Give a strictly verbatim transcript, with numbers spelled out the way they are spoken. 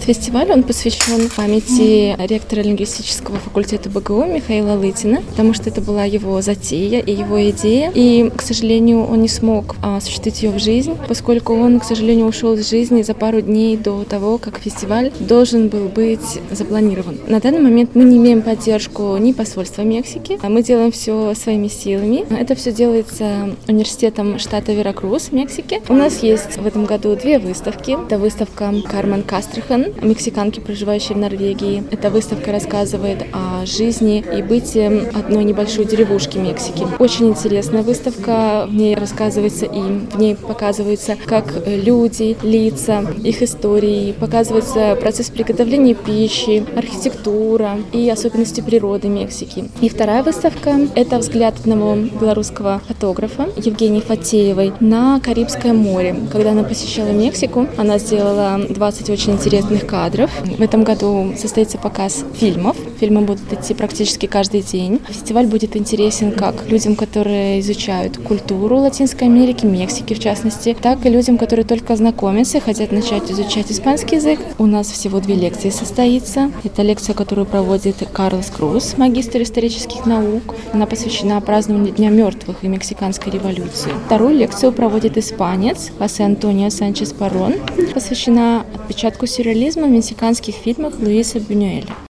фестиваль, он посвящен памяти ректора лингвистического факультета БГУ Михаила Лытина, потому что это была его затея и его идея. И, к сожалению, он не смог осуществить ее в жизнь, поскольку он, к сожалению, ушел из жизни за пару дней до того, как фестиваль должен был быть запланирован. На данный момент мы не имеем поддержку ни посольства Мексики, мы делаем все своими силами. Это все делается университетом штата Веракрус, Мексики. У нас есть в этом году две выставки. Это выставка Кармен Кастрехан, мексиканки, проживающей в Норвегии. Эта выставка рассказывает о жизни и быте одной небольшой деревушки Мексики. Очень интересная выставка, в ней рассказывается и в ней показывается, как люди, лица, их истории, показывается процесс приготовления пищи, архитектура и особенности природы Мексики. И вторая выставка – это взгляд одного белорусского фотографа Евгении Фатеевой на Карибское море. Когда она посещала Мексику, она сделала двадцать очень интересных кадров. В этом году состоится показ фильмов. Фильмы будут идти практически каждый день. Фестиваль будет интересен как людям, которые изучают культуру Латинской Америки, Мексики в частности, так и людям, которые только знакомятся и хотят начать изучать испанский язык. У нас всего две лекции состоится. Это лекция, которую проводит Карлос Круз, магистр исторических наук. Она посвящена празднованию Дня мертвых и Мексиканской революции. Вторую лекцию проводит испанец Хосе Антонио Санчес Парон, посвящена отпечатку сюрреализма в мексиканских фильмах Луиса Бюнюэля.